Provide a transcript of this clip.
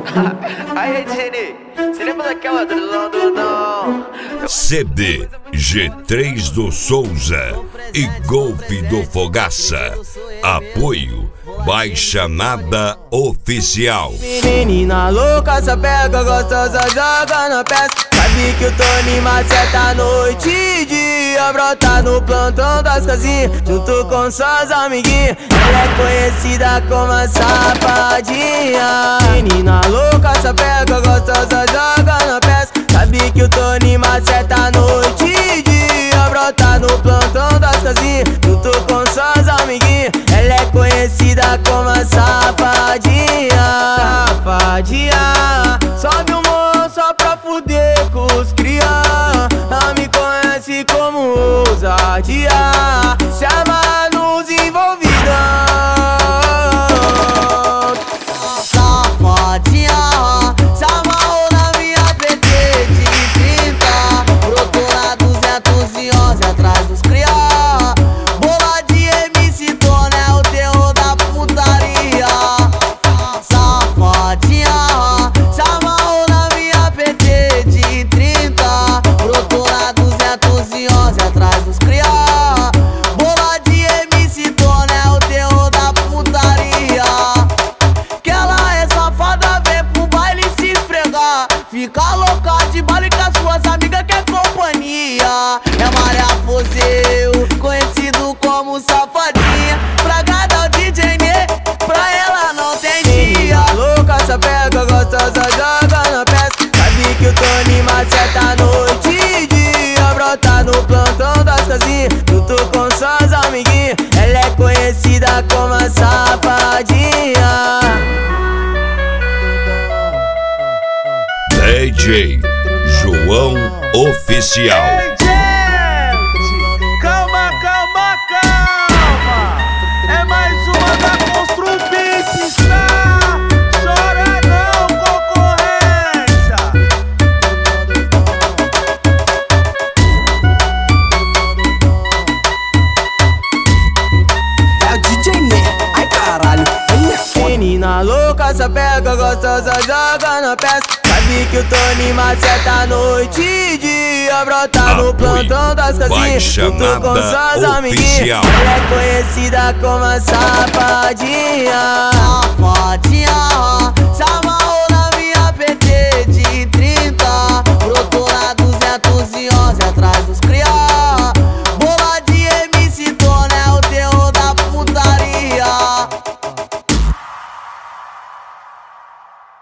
Aí, Geni, você lembra daquela do London? CD G3 do Souza e Golpe do Fogaça. Apoio Baixa Nada Oficial. Menina louca, só pega gostosa, joga na peça. Sabe que o Tony maceta à noite e dia, brota no plantão das casinhas, junto com suas amiguinhas. Ela é conhecida como a Safadinha. Menina louca, só pega gostosa, joga na peça. Sabe que o Tony maceta à noite e dia, brota no plantão das casinhas, junto com suas amiguinhas. Ela é conhecida como a Safadinha. Safadinha, sobe o morro só pra fuder com os cria. Ela me conhece como ousadia, se amarra nos envolvidos. Safadinha, se amarrou na minha PT de 30, brotou na 211 atrás dos cria. Bola de MC Tony é o terror da putaria. Safadinha, se amarrou na minha PT de 30, brotou na 211 atrás dos cria. Bola de MC Tony é o terror da putaria. Que ela é safada, vem pro baile se esfregar, fica louca de baile com as suas amigas que é companhia. É Maria Fozeu, conhecido como Safadinha. Pra gadar o DJ Nê, pra ela não tem dia. Louca, só pega gostosa, joga na peça. Sabe que o Tony maceta à noite e dia, brota no plantão das casinhas, junto com suas amiguinhas. Ela é conhecida como a Safadinha. DJ João Oficial. Ei, gente, calma, calma, calma. É mais uma da Constru Beats, tá? Chora não, concorrência. É o DJ Nê, ai caralho, ele é foda. Menina louca, só pega gostosa, joga na peça. Sabe que o Tony maceta à noite e dia, brota no plantão das casinhas, junto com suas amiguinhas. Ela é conhecida como a Safadinha. Safadinha,